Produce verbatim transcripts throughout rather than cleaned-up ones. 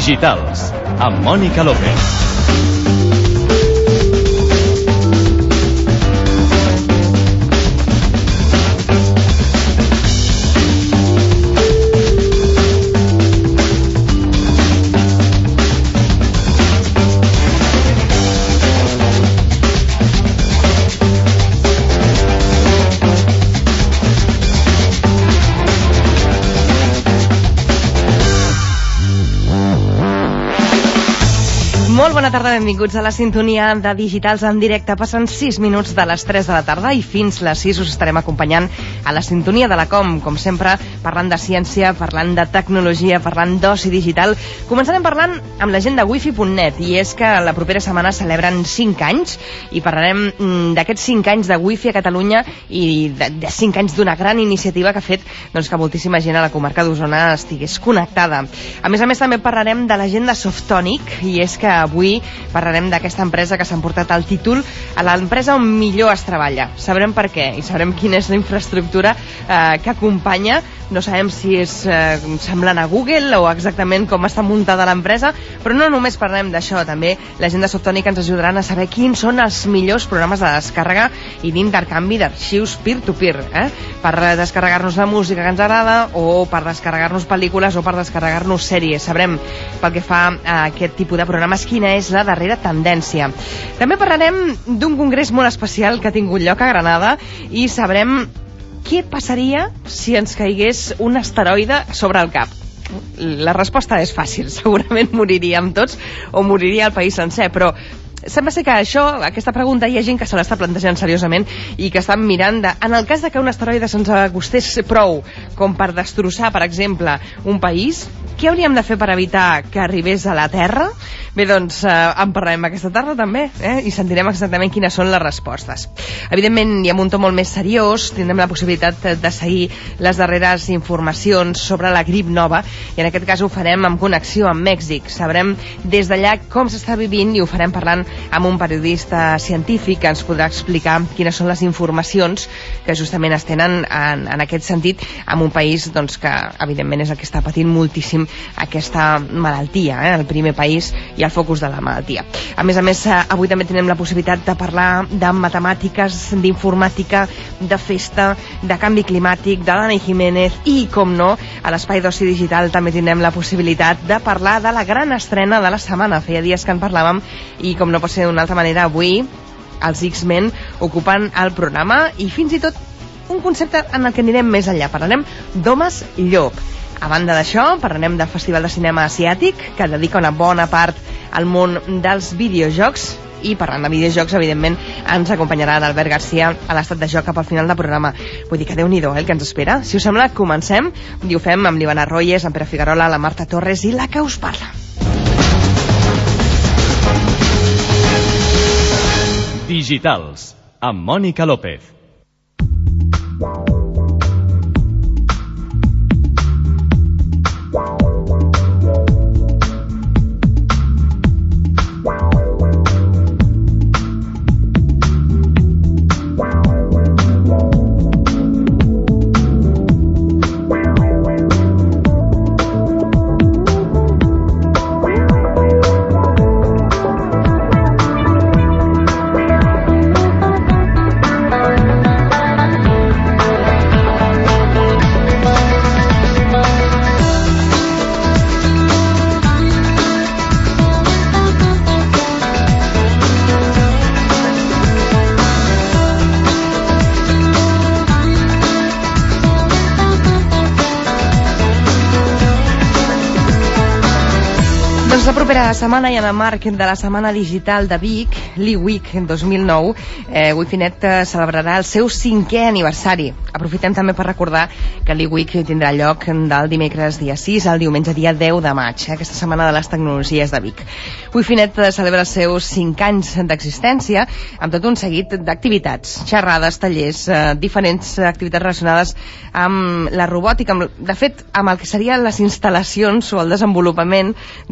Digitals, amb Mònica López. Molt bona tarda, benvinguts a la sintonia de Digitals en directe. Passen sis minuts de les tres de la tarda i fins les sis us estarem acompanyant a la sintonia de la Com, com sempre, parlant de ciència, parlant de tecnologia, parlant d'oci digital. Començarem parlant amb la gent de wifi punt net, i és que la propera setmana celebren cinc anys i parlarem d'aquests cinc anys de wifi a Catalunya i de, de cinc anys d'una gran iniciativa que ha fet doncs, que moltíssima gent a la comarca d'Osona estigués connectada. A més a més, també parlarem de la gent de Softonic, i és que avui parlarem d'aquesta empresa que s'ha emportat el títol a l'empresa on millor es treballa. Sabrem per què i sabrem quina és la infraestructura eh, que acompanya. No sabem si és eh, semblant a Google o exactament com està muntada l'empresa, però no només parlem d'això, també la gent de Softonic ens ajudaran a saber quins són els millors programes de descàrrega i d'intercanvi d'arxius peer-to-peer, eh? per descarregar-nos la música que ens agrada o per descarregar-nos pel·lícules o per descarregar-nos sèries. Sabrem pel que fa a aquest tipus de programes quina és la darrera tendència. També parlarem d'un congrés molt especial que ha tingut lloc a Granada i sabrem què passaria si ens caigués un asteroide sobre el cap. La resposta és fàcil, segurament moriríem tots o moriria el país sencer, però sembla ser que això, aquesta pregunta, hi ha gent que se l'està plantejant seriosament i que estan mirant de, en el cas de que un asteroide se'ns acostés prou com per destrossar, per exemple, un país, què hauríem de fer per evitar que arribés a la Terra? Bé, doncs eh, en parlarem aquesta tarda també, eh? i sentirem exactament quines són les respostes. Evidentment, i amb un to molt més seriós, tindrem la possibilitat de seguir les darreres informacions sobre la grip nova, i en aquest cas ho farem en connexió amb Mèxic. Sabrem des d'allà com s'està vivint i ho farem parlant amb un periodista científic que ens podrà explicar quines són les informacions que justament es tenen en, en aquest sentit en un país doncs, que evidentment és el que està patint moltíssim aquesta malaltia, eh? el primer país i el focus de la malaltia. A més a més, avui també tenim la possibilitat de parlar de matemàtiques, d'informàtica, de festa, de canvi climàtic, de Dani Jiménez i, com no, a l'Espai d'Oci Digital també tindrem la possibilitat de parlar de la gran estrena de la setmana. Feia dies que en parlàvem i, com no pot ser d'una altra manera, avui els X-Men ocupen el programa i fins i tot un concepte en el que anirem més enllà. Parlarem d'homes llop. A banda d'això, parlarem del Festival de Cinema Asiàtic, que dedica una bona part al món dels videojocs, i parlant de videojocs, evidentment, ens acompanyarà l'Albert Garcia a l'estat de joc cap al final del programa. Vull dir que Déu-n'hi-do, eh, el que ens espera. Si us sembla, comencem, i ho fem amb l'Ivana Royes, amb Pere Figuerola, la Marta Torres i la que us parla. Digitals, amb Mònica López. Doncs la propera setmana i en el marc de la Setmana Digital de Vic, l'eWeek dos mil nou, eh, wifi punt net celebrarà el seu cinquè aniversari. Aprofitem també per recordar que l'eWeek tindrà lloc del dimecres dia sis al diumenge dia deu de maig, eh, aquesta setmana de les tecnologies de Vic. wifi punt net celebra els seus cinc anys d'existència amb tot un seguit d'activitats, xerrades, tallers, eh, diferents activitats relacionades amb la robòtica, amb, de fet, amb el que serien les instal·lacions o el desenvolupament del que seria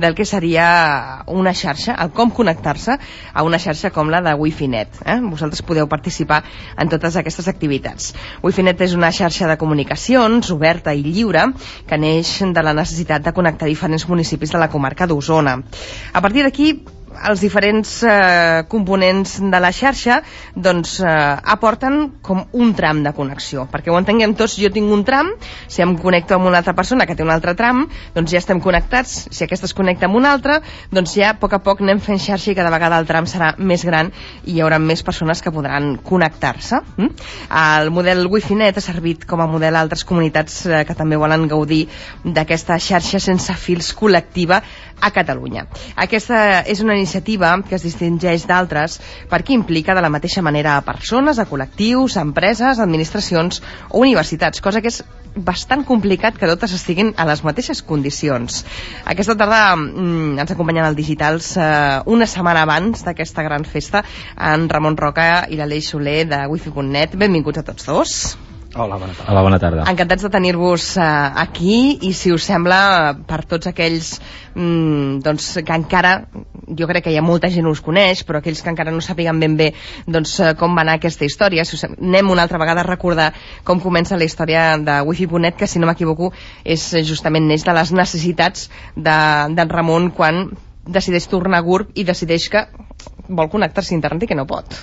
seria una xarxa, el com connectar-se a una xarxa com la de WiFiNet. Eh? Vosaltres podeu participar en totes aquestes activitats. WiFiNet és una xarxa de comunicacions oberta i lliure que neix de la necessitat de connectar diferents municipis de la comarca d'Osona. A partir d'aquí, els diferents eh, components de la xarxa doncs eh, aporten com un tram de connexió, perquè ho entenguem tots. Jo tinc un tram, si em connecto amb una altra persona que té un altre tram, doncs ja estem connectats. Si aquesta es connecta amb una altra, doncs ja a poc a poc anem fent xarxa i cada vegada el tram serà més gran i hi haurà més persones que podran connectar-se. Mm? El model WiFiNet ha servit com a model a altres comunitats eh, que també volen gaudir d'aquesta xarxa sense fils col·lectiva a Catalunya. Aquesta és una iniciativa que es distingeix d'altres perquè implica de la mateixa manera a persones, a col·lectius, a empreses, a administracions o universitats, cosa que és bastant complicat que totes estiguin a les mateixes condicions. Aquesta tarda mm, ens acompanyen al Digitals eh, una setmana abans d'aquesta gran festa en Ramon Roca i l'Aleix Soler de wifi punt net. Benvinguts a tots dos. Hola, bona tarda. Hola, bona tarda. Encantats de tenir-vos uh, aquí i, si us sembla, per tots aquells mm, doncs, que encara, jo crec que hi ha molta gent que us coneix, però aquells que encara no sàpiguen ben bé doncs, uh, com va anar aquesta història, si us sembla, anem una altra vegada a recordar com comença la història de wifi punt net, que, si no m'equivoco, és justament neix de les necessitats d'en de, Ramon quan decideix tornar a GURB i decideix que vol connectar-se a internet i que no pot.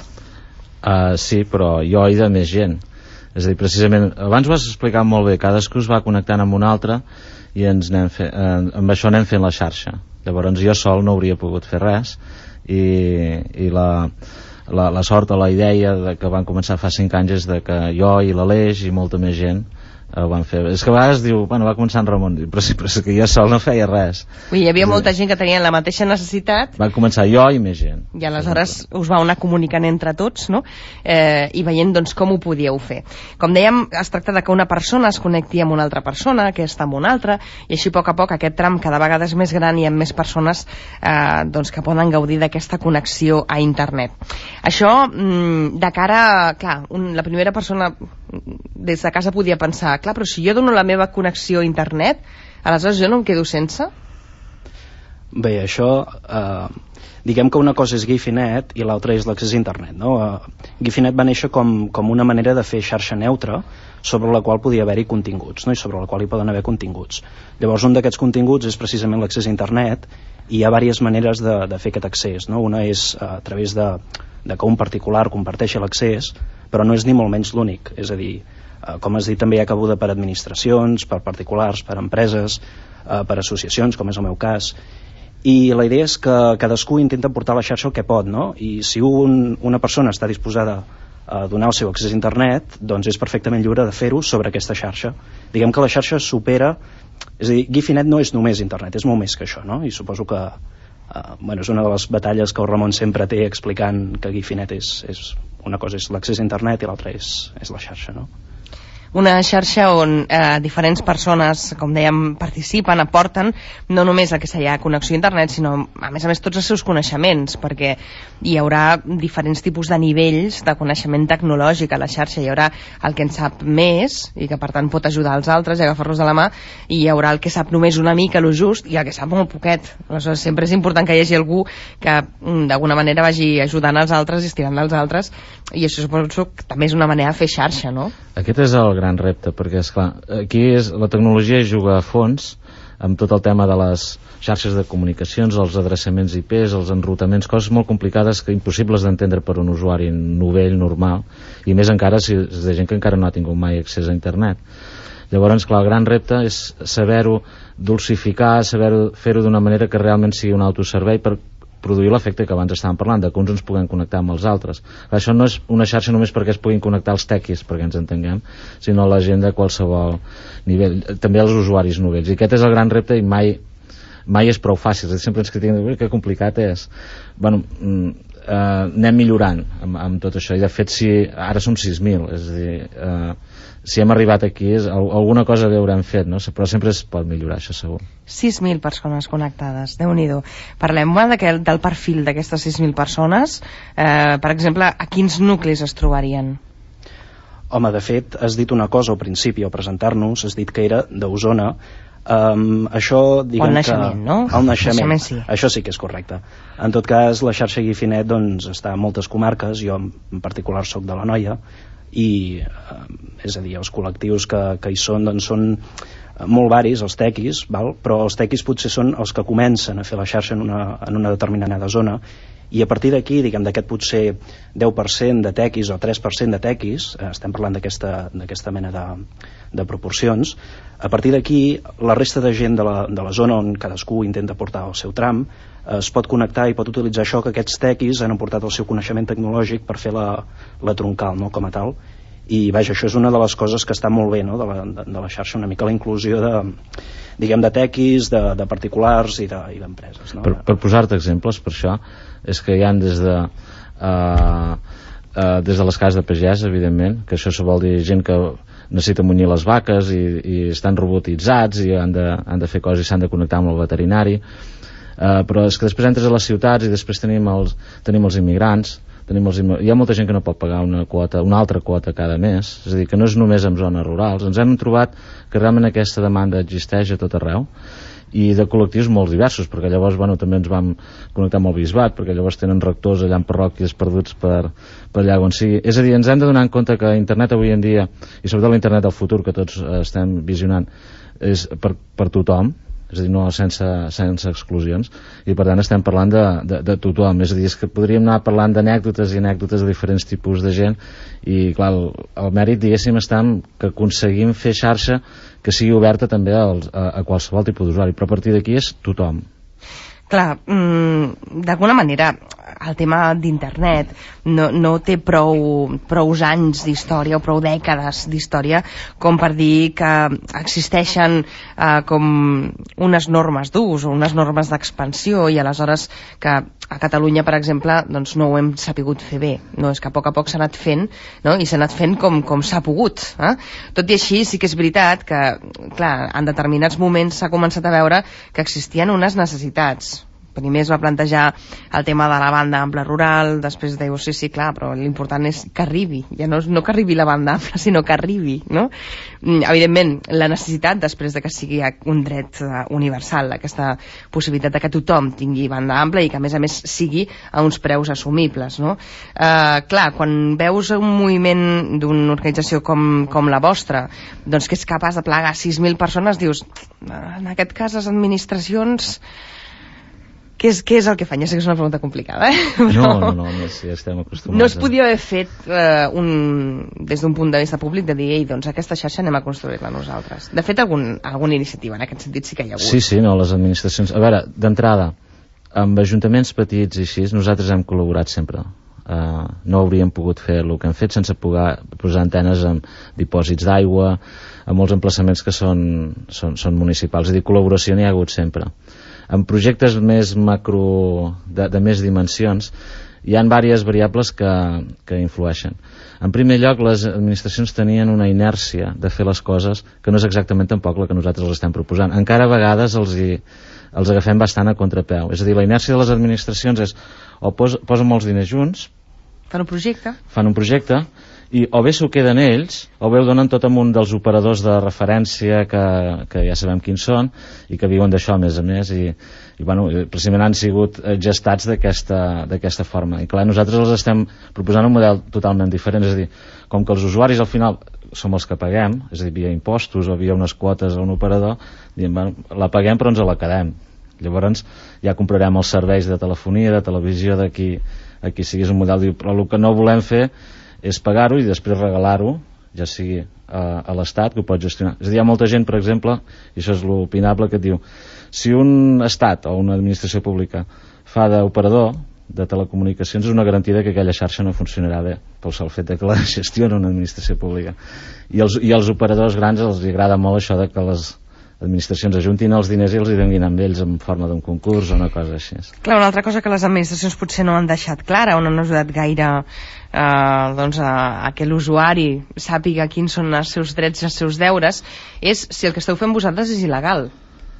Uh, sí, però jo he de més gent. És a dir, precisament, abans ho has explicat molt bé, cadascú es va connectant amb un altre i ens anem fe, eh, amb això anem fent la xarxa. Llavors jo sol no hauria pogut fer res i, i la, la, la sort o la idea de que van començar fa cinc anys és de que jo i l'Aleix i molta més gent ho van fer. És que a vegades diu, bueno, va començar en Ramon, però sí, però és que jo sol no feia res. Ui, hi havia molta gent que tenia la mateixa necessitat. Va començar jo i més gent. I aleshores us vau anar comunicant entre tots, no? Eh, i veient doncs com ho podíeu fer. Com dèiem, es tracta de que una persona es connecti amb una altra persona, aquesta amb una altra, i així a poc a poc aquest tram cada vegada és més gran i amb més persones eh, doncs, que poden gaudir d'aquesta connexió a internet. Això, mm, de cara, clar, un, la primera persona des de casa podia pensar, clar, però si jo dono la meva connexió a internet, aleshores jo no em quedo sense? Bé, això, eh, diguem que una cosa és WiFiNet i l'altra és l'accés a internet, no? Eh, WiFiNet va néixer com, com una manera de fer xarxa neutra sobre la qual podia haver-hi continguts, no? I sobre la qual hi poden haver continguts. Llavors, un d'aquests continguts és precisament l'accés a internet i hi ha diverses maneres de, de fer aquest accés, no? Una és eh, a través de, de que un particular comparteixi l'accés, però no és ni molt menys l'únic, és a dir, eh, com has dit, també hi ha cabuda per administracions, per particulars, per empreses, eh, per associacions, com és el meu cas, i la idea és que cadascú intenta portar a la xarxa el que pot, no? I si un, una persona està disposada a donar el seu accés a internet, doncs és perfectament lliure de fer-ho sobre aquesta xarxa. Diguem que la xarxa supera, és a dir, WiFiNet no és només internet, és molt més que això, no? I suposo que Uh, bueno, és una de les batalles que el Ramon sempre té explicant que WiFiNet és, és una cosa és l'accés a internet i l'altra és, és la xarxa, no? Una xarxa on eh, diferents persones, com dèiem, participen, aporten no només el que seria connexió a internet, sinó a més a més tots els seus coneixements, perquè hi haurà diferents tipus de nivells de coneixement tecnològic a la xarxa. Hi haurà el que en sap més i que per tant pot ajudar els altres i agafar-los de la mà, i hi haurà el que sap només una mica, lo just, i el que sap molt poquet. Aleshores sempre és important que hi hagi algú que d'alguna manera vagi ajudant els altres i estirant dels altres, i això suposo que també és una manera de fer xarxa, no? Aquest és el gran repte, perquè esclar, aquí és, la tecnologia juga a fons amb tot el tema de les xarxes de comunicacions, els adreçaments I Ps, els enrutaments, coses molt complicades que impossibles d'entendre per un usuari novell, normal, i més encara si és de gent que encara no ha tingut mai accés a internet. Llavors, clar, el gran repte és saber-ho dulcificar, saber fer-ho d'una manera que realment sigui un autoservei per produir l'efecte que abans estàvem parlant, de que uns ens puguem connectar amb els altres. Això no és una xarxa només perquè es puguin connectar els tequis, perquè ens entenguem, sinó la gent de qualsevol nivell, també els usuaris novells. I aquest és el gran repte i mai, mai és prou fàcil. Sempre ens critiquen que complicat és. Bueno, eh, anem millorant amb, amb tot això, i de fet si ara som sis mil, és a dir, eh, si hem arribat aquí és, alguna cosa haurem fet, no? Però sempre es pot millorar, això segur. sis mil persones connectades, Déu-n'hi-do. Parlem del, del perfil d'aquestes sis mil persones. Eh, per exemple, a quins nuclis es trobarien? Home, de fet, has dit una cosa al principi, al presentar-nos, has dit que era d'Osona. Um, això, diguem o el naixement, que... no? El naixement, naixement sí. Això sí que és correcte. En tot cas, la xarxa Guifinet doncs, està a moltes comarques, jo en particular soc de l'Anoia, i eh, és a dir, els col·lectius que, que hi són doncs són molt varis, els tequis, val? Però els tequis potser són els que comencen a fer la xarxa en una, en una determinada zona, i a partir d'aquí, diguem, d'aquest potser deu per cent de tequis o tres per cent de tequis, eh, estem parlant d'aquesta mena de, de proporcions, a partir d'aquí la resta de gent de la, de la zona on cadascú intenta portar el seu tram eh, es pot connectar i pot utilitzar això, que aquests tequis han aportat el seu coneixement tecnològic per fer la, la troncal, no?, com a tal. I vaja, això és una de les coses que està molt bé, no?, de, la, de, de la xarxa, una mica la inclusió de, diguem, de tequis, de, de particulars i d'empreses, no? Per, per posar-te exemples, per això és que hi ha des de uh, uh, des de les cases de pagès, evidentment, que això vol dir gent que necessita munyir les vaques i, i estan robotitzats i han de, han de fer coses i s'han de connectar amb el veterinari, uh, però és que després entres a les ciutats i després tenim els, tenim els immigrants, tenim els imm... hi ha molta gent que no pot pagar una quota, una altra quota cada mes, és a dir, que no és només en zones rurals. Ens hem trobat que realment aquesta demanda existeix a tot arreu i de col·lectius molt diversos, perquè llavors bueno, també ens vam connectar amb el bisbat, perquè llavors tenen rectors allà en parròquies perduts per, per allà on sigui. És a dir, ens hem de donar en compte que internet avui en dia, i sobretot l'internet del futur que tots eh, estem visionant, és per, per tothom, és a dir, no sense, sense exclusions, i per tant estem parlant de, de, de tothom. És a dir, és que podríem anar parlant d'anècdotes i anècdotes de diferents tipus de gent, i clar, el, el mèrit, diguéssim, està en que aconseguim fer xarxa que sigui oberta també als, a, a qualsevol tipus d'usuari, però a partir d'aquí és tothom. Clar, mmm, d'alguna manera el tema d'internet no, no té prou, prou anys d'història o prou dècades d'història com per dir que existeixen eh, com unes normes d'ús o unes normes d'expansió, i aleshores que a Catalunya, per exemple, doncs no ho hem sapigut fer bé. No, és que a poc a poc s'ha anat fent, no? I s'ha anat fent com, com s'ha pogut. Eh? Tot i així, sí que és veritat que, clar, en determinats moments s'ha començat a veure que existien unes necessitats. Primer es va plantejar el tema de la banda ampla rural, després diu, sí, sí, clar, però l'important és que arribi, ja no, no que arribi la banda ampla, sinó que arribi, no? Evidentment, la necessitat després de que sigui un dret universal, aquesta possibilitat de que tothom tingui banda ampla i que a més a més sigui a uns preus assumibles, no? Eh, clar, quan veus un moviment d'una organització com, com la vostra, doncs que és capaç de plegar sis mil persones, dius, en aquest cas les administracions... Què és, què és el que fan? Ja sé que és una pregunta complicada, eh? Però no, no, no, sí, estem acostumats. No es podia haver fet eh, un, des d'un punt de vista públic de dir, ei, doncs aquesta xarxa anem a construir-la nosaltres. De fet, algun, alguna iniciativa en aquest sentit sí que hi ha hagut. Sí, sí, no, les administracions... A veure, d'entrada, amb ajuntaments petits i així, nosaltres hem col·laborat sempre. Uh, no hauríem pogut fer el que hem fet sense poder posar antenes amb dipòsits d'aigua, amb molts emplaçaments que són, són, són municipals. És a dir, col·laboració n'hi ha hagut sempre. En projectes més macro, de, de més dimensions, hi ha diverses variables que, que influeixen. En primer lloc, les administracions tenien una inèrcia de fer les coses que no és exactament tampoc la que nosaltres els estem proposant. Encara a vegades els, hi, els agafem bastant a contrapeu. És a dir, la inèrcia de les administracions és o pos, posen molts diners junts, fan un projecte, fan un projecte i o bé s'ho queden ells o bé ho donen tot amb un dels operadors de referència que, que ja sabem quins són i que viuen d'això a més a més i, i bueno, precisament han sigut gestats d'aquesta forma. I clar, nosaltres els estem proposant un model totalment diferent, és a dir, com que els usuaris al final som els que paguem, és a dir, via impostos o via unes quotes a un operador, diem, bueno, la paguem però ens la quedem. Llavors ja comprarem els serveis de telefonia, de televisió d'aquí a qui sigui un model, diu, però el que no volem fer és pagar-ho i després regalar-ho, ja sigui a, a l'Estat, que ho pot gestionar. És a dir, hi ha molta gent, per exemple, i això és l'opinable, que et diu, si un Estat o una administració pública fa d'operador de telecomunicacions és una garantia que aquella xarxa no funcionarà bé, pel sol fet de que la gestiona una administració pública. I els, i els operadors grans els agrada molt això de que les administracions ajuntin els diners i els hi donin amb ells en forma d'un concurs o una cosa així. Clar, una altra cosa que les administracions potser no han deixat clara o no han ajudat gaire eh, doncs a, a que l'usuari sàpiga quins són els seus drets i els seus deures és si el que esteu fent vosaltres és il·legal.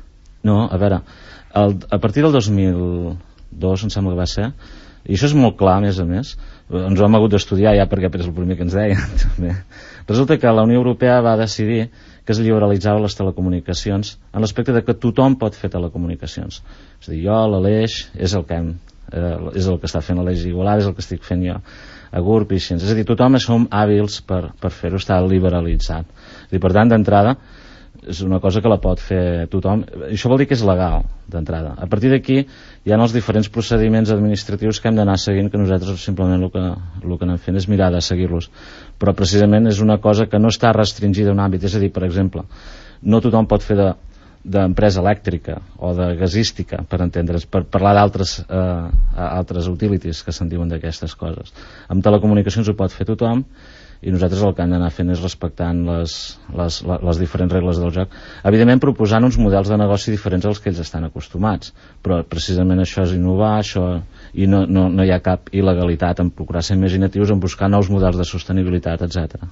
No, a veure, el, a partir del dos mil dos em sembla que va ser, i això és molt clar a més a més, ens ho hem hagut d'estudiar ja perquè és el primer que ens deien també. Resulta que la Unió Europea va decidir que es liberalitzava les telecomunicacions en l'aspecte de que tothom pot fer telecomunicacions. És a dir, jo, l'Aleix, és el que hem, eh, és el que està fent l'Aleix Igualada, és el que estic fent jo a G U R P i així. És a dir, tothom som hàbils per, per fer-ho, està liberalitzat. És a dir, per tant, d'entrada, és una cosa que la pot fer tothom. Això vol dir que és legal, d'entrada. A partir d'aquí hi ha els diferents procediments administratius que hem d'anar seguint, que nosaltres simplement el que, el que anem fent és mirar de seguir-los. Però precisament és una cosa que no està restringida a un àmbit. És a dir, per exemple, no tothom pot fer de d'empresa elèctrica o de gasística, per entendre's, per parlar d'altres eh, altres utilities que se'n diuen d'aquestes coses. Amb telecomunicacions ho pot fer tothom, i nosaltres el que hem d'anar fent és respectant les, les, les diferents regles del joc, evidentment proposant uns models de negoci diferents als que ells estan acostumats, però precisament això és innovar, això, i no, no, no hi ha cap il·legalitat en procurar ser imaginatius, en buscar nous models de sostenibilitat, etcètera.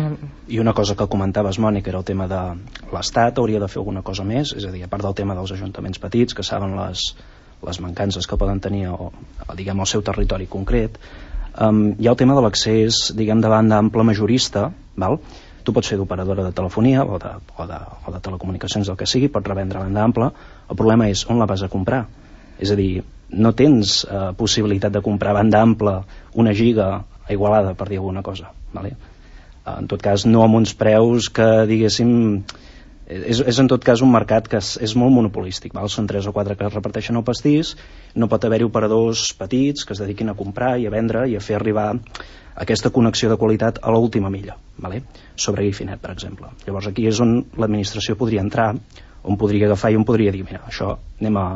I una cosa que comentaves, Mònica, era el tema de l'Estat hauria de fer alguna cosa més, és a dir, a part del tema dels ajuntaments petits que saben les, les mancances que poden tenir o, diguem, el seu territori concret. Um, hi ha el tema de l'accés, diguem, de banda ampla majorista, val? Tu pots fer d'operadora de telefonia o de, o, de, o de telecomunicacions, el que sigui, pots revendre banda ampla. El problema és on la vas a comprar. És a dir, no tens uh, possibilitat de comprar banda ampla, una giga a Igualada, per dir alguna cosa, vale? Uh, en tot cas no amb uns preus que, diguéssim, és, és en tot cas un mercat que és, és molt monopolístic, val? Són tres o quatre que es reparteixen el pastís, no pot haver-hi operadors petits que es dediquin a comprar i a vendre i a fer arribar aquesta connexió de qualitat a l'última milla, vale? Sobre Guifinet, per exemple. Llavors aquí és on l'administració podria entrar, on podria agafar i on podria dir, mira, això anem a,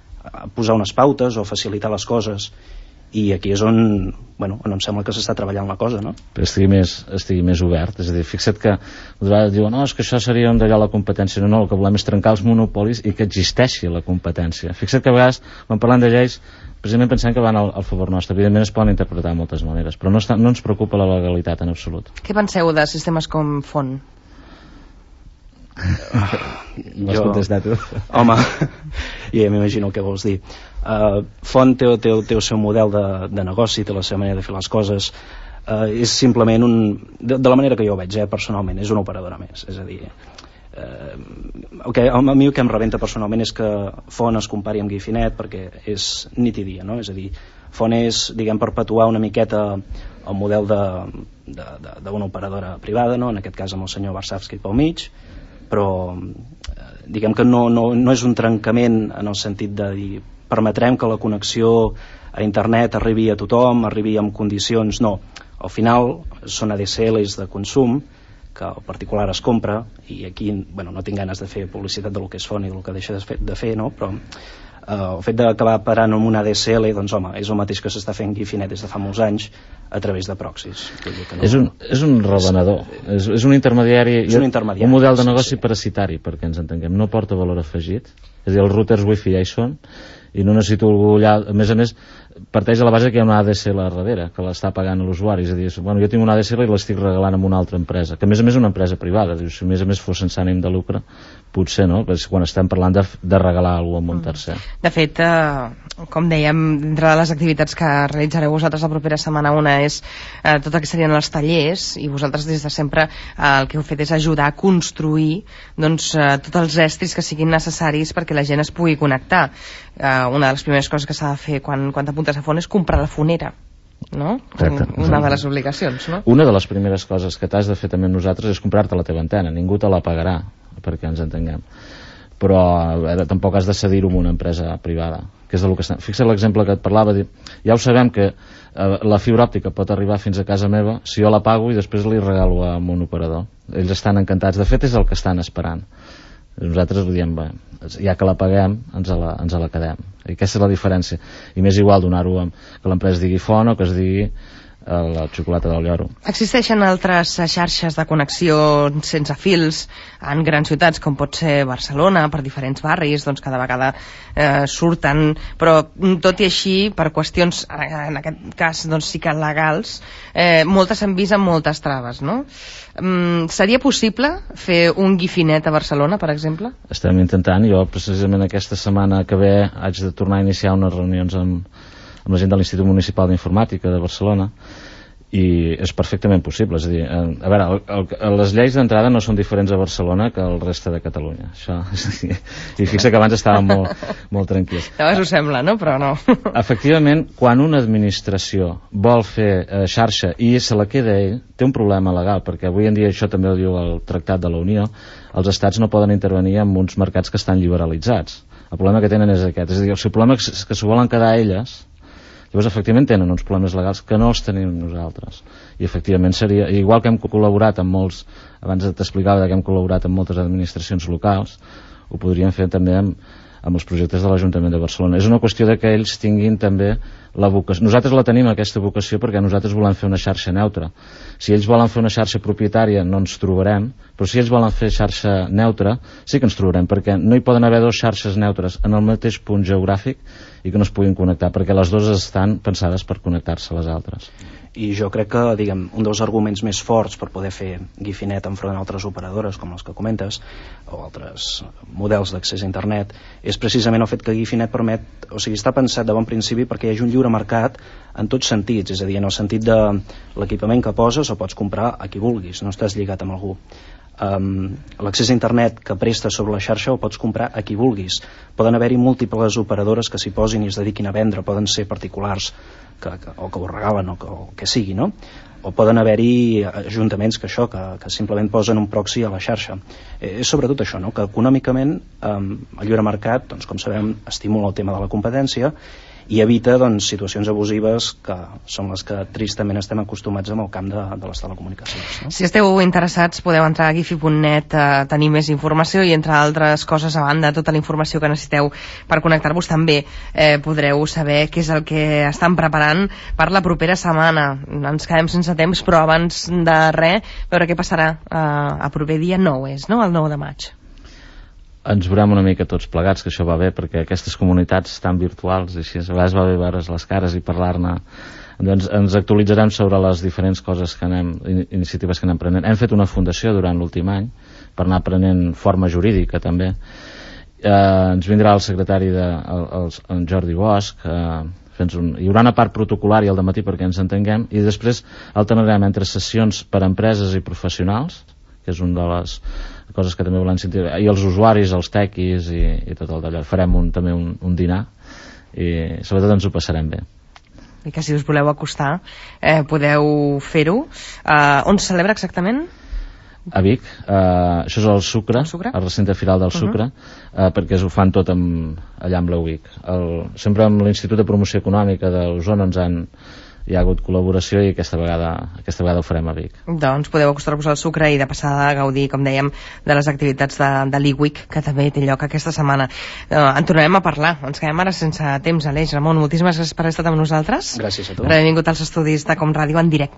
a posar unes pautes o facilitar les coses, i aquí és on, bueno, on em sembla que s'està treballant la cosa, no? Però estigui més, estigui més obert, és a dir, fixa't que diuen, no, és que això seria on d'allà la competència. No, no, el que volem és trencar els monopolis i que existeixi la competència. Fixa't que a vegades, quan parlem de lleis, precisament pensem que van al, al favor nostre. Evidentment es poden interpretar de moltes maneres, però no, està, no ens preocupa la legalitat en absolut. Què penseu de sistemes com Font? Vas contestar tu? Home, ja m'imagino el que vols dir. Uh, Font té, té, té el seu model de, de negoci, té la seva manera de fer les coses, uh, és simplement un, de, de la manera que jo ho veig, eh, personalment, és una operadora més. És a dir, uh, okay, a mi el que em rebenta personalment és que Font es compari amb Guifinet, perquè és nit i dia, no? És a dir, Font és, diguem, perpetuar una miqueta el model d'una operadora privada, no? En aquest cas amb el senyor Varsavsky pel mig, però diguem que no, no, no és un trencament en el sentit de dir permetrem que la connexió a internet arribi a tothom, arribi en condicions, no, al final són A D S Ls de consum que el particular es compra, i aquí, bueno, no tinc ganes de fer publicitat del que és Font i del que deixa de fer, de fer no? Però eh, el fet d'acabar parant amb una A D S L, doncs home, és el mateix que s'està fent Guifinet des de fa molts anys a través de proxys. No, és, un, és un revenedor, és, és un intermediari, és un, intermediari un model de negoci sí, sí. parasitari, perquè ens entenguem, no porta valor afegit, és a dir, els routers wifi ja hi són, i no necessito algú allà, a més a més parteix de la base que hi ha una A D S L a darrere que l'està pagant a l'usuari, és a dir, bueno, jo tinc una A D S L i l'estic regalant amb una altra empresa, que a més a més és una empresa privada, diu, si a més a més fos sense ànim de lucre, potser no, perquè quan estem parlant de, de regalar alguna cosa a un tercer. De fet, eh, com dèiem, dintre de les activitats que realitzareu vosaltres la propera setmana, una és eh, tot el que serien els tallers, i vosaltres des de sempre eh, el que heu fet és ajudar a construir doncs, eh, tots els estris que siguin necessaris perquè la gent es pugui connectar. Eh, una de les primeres coses que s'ha de fer quan, quan t'apuntes a Font és comprar la fonera, no? Exacte. Una de les obligacions, no? Una de les primeres coses que t'has de fer també nosaltres és comprar-te la teva antena, ningú te la pagarà, perquè ens entenguem, però eh, tampoc has de cedir-ho amb una empresa privada, que és del que està... Fixa't l'exemple que et parlava, ja ho sabem que eh, la fibra òptica pot arribar fins a casa meva si jo la pago i després li regalo a un operador. Ells estan encantats, de fet és el que estan esperant. Nosaltres li diem, bé, ja que la paguem, ens la, ens la quedem. I aquesta és la diferència. I m'és igual donar-ho que l'empresa digui Font o que es digui la xocolata del lloro. Existeixen altres xarxes de connexió sense fils en grans ciutats, com pot ser Barcelona, per diferents barris, doncs cada vegada eh, surten, però tot i així, per qüestions, en aquest cas doncs sí que legals, eh, moltes s'han vist amb moltes traves, no? Mm, seria possible fer un Guifinet a Barcelona, per exemple? Estem intentant, jo precisament aquesta setmana que ve haig de tornar a iniciar unes reunions amb amb la gent de l'Institut Municipal d'Informàtica de Barcelona, i és perfectament possible, és a dir, a veure, el, el, les lleis d'entrada no són diferents a Barcelona que al reste de Catalunya, això, és a dir, i fixa que abans estàvem molt, molt tranquils. De vegades ho sembla, no? Però no. Efectivament, quan una administració vol fer eh, xarxa i se la queda ell, té un problema legal, perquè avui en dia això també ho diu el Tractat de la Unió, els estats no poden intervenir en uns mercats que estan liberalitzats. El problema que tenen és aquest, és a dir, el seu problema és que s'ho volen quedar elles. Llavors, efectivament, tenen uns problemes legals que no els tenim nosaltres. I, efectivament, seria... Igual que hem col·laborat amb molts... Abans t'explicava que hem col·laborat amb moltes administracions locals, ho podríem fer també amb, amb els projectes de l'Ajuntament de Barcelona. És una qüestió de que ells tinguin també la vocació. Nosaltres la tenim, aquesta vocació, perquè nosaltres volem fer una xarxa neutra. Si ells volen fer una xarxa propietària, no ens trobarem, però si ells volen fer xarxa neutra, sí que ens trobarem, perquè no hi poden haver dues xarxes neutres en el mateix punt geogràfic i que no es puguin connectar, perquè les dues estan pensades per connectar-se a les altres. I jo crec que, diguem, un dels arguments més forts per poder fer Guifinet enfront d'altres operadores, com les que comentes, o altres models d'accés a internet, és precisament el fet que Guifinet permet, o sigui, està pensat de bon principi perquè hi hagi un lliure mercat en tots sentits, és a dir, en el sentit de l'equipament que poses o pots comprar a qui vulguis, no estàs lligat amb algú. Um, l'accés a internet que presta sobre la xarxa ho pots comprar a qui vulguis. Poden haver-hi múltiples operadores que s'hi posin i es dediquin a vendre, poden ser particulars que, que, o que ho regalen o que, o que sigui, no? O poden haver-hi ajuntaments que això, que, que simplement posen un proxy a la xarxa. Eh, és sobretot això, no? Que econòmicament um, el lliure mercat, doncs, com sabem, estimula el tema de la competència i evita, doncs, situacions abusives que són les que tristament estem acostumats amb el camp de, de les telecomunicacions, no? Si esteu interessats podeu entrar a gifi punt net a tenir més informació i, entre altres coses, a banda tota la informació que necessiteu per connectar-vos, també eh, podreu saber què és el que estan preparant per la propera setmana. Ens quedem sense temps, però abans de res, veure què passarà eh, a proper dia nou, és, no? El nou de maig. Ens veurem una mica tots plegats, que això va bé, perquè aquestes comunitats tan virtuals, i així a vegades va bé veure's les cares i parlar-ne. Doncs ens actualitzarem sobre les diferents coses que anem, iniciatives que anem prenent. Hem fet una fundació durant l'últim any per anar prenent forma jurídica també. Eh, ens vindrà el secretari de, el, el, en Jordi Bosch, eh, fent un, hi haurà una part protocolària al dematí perquè ens entenguem, i després alternarem entre sessions per a empreses i professionals, que és una de les coses que també volem sentir, i els usuaris, els tequis i, i tot el d'allò. Farem un, també un, un dinar i sobretot ens ho passarem bé. I que si us voleu acostar eh, podeu fer-ho. Uh, on se celebra exactament? A Vic, uh, això és el Sucre, el, Sucre? el recinte firal del Sucre, uh-huh. uh, perquè ho fan tot amb, allà amb l'Ubic. Sempre amb l'Institut de Promoció Econòmica d'Osona ens han hi ha hagut col·laboració i aquesta vegada, aquesta vegada ho farem a Vic. Doncs podeu acostar-vos al Sucre i de passada gaudir, com dèiem, de les activitats de, de l'I W I C, que també té lloc aquesta setmana. Uh, en tornarem a parlar. Ens quedem ara sense temps, Aleix. Ramon, moltíssimes gràcies per haver estat amb nosaltres. Gràcies a tu. Per haver vingut als estudis de Com Ràdio en directe.